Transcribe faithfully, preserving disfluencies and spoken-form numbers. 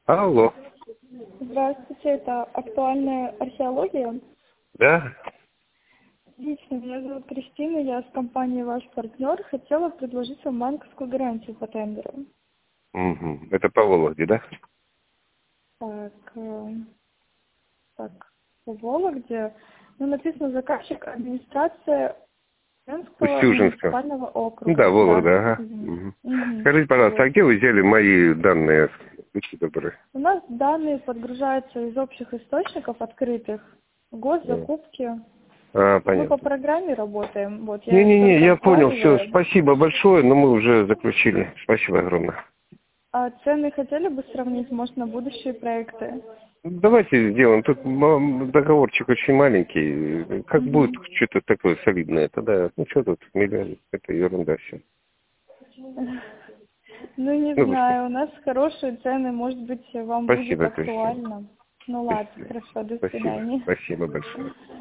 Алло. Здравствуйте, это актуальная археология. Да? Лично, меня зовут Кристина, я с компанией «Ваш партнер». Хотела предложить вам банковскую гарантию по тендеру. Угу. Это по Вологде, да? Так, э, так, по Вологде. Ну, написано заказчик администрация Устюженского Устюженска. муниципального округа. Да, Вологда, Да, ага. извините. Угу. Мгм. Скажите, пожалуйста, а Вот. где вы взяли мои данные? Будьте добры. У нас данные подгружаются из общих источников открытых. Да. Госзакупки. А, Мы по понятно. программе работаем. Вот, я Не-не-не, только я понял, все, актуальную. спасибо большое, но мы уже заключили. Спасибо огромное. А цены хотели бы сравнить, может, на будущие проекты? Давайте сделаем. Тут м, договорчик очень маленький. Как будет Мгм. что-то такое солидное, тогда, ну что тут, миллион, это ерунда все. Ну, не Ну, вы что. знаю, у нас хорошие цены, может быть, вам будет Спасибо, Кристина. актуально. Ну, ладно, Спасибо. хорошо, до Спасибо. свидания. Спасибо большое.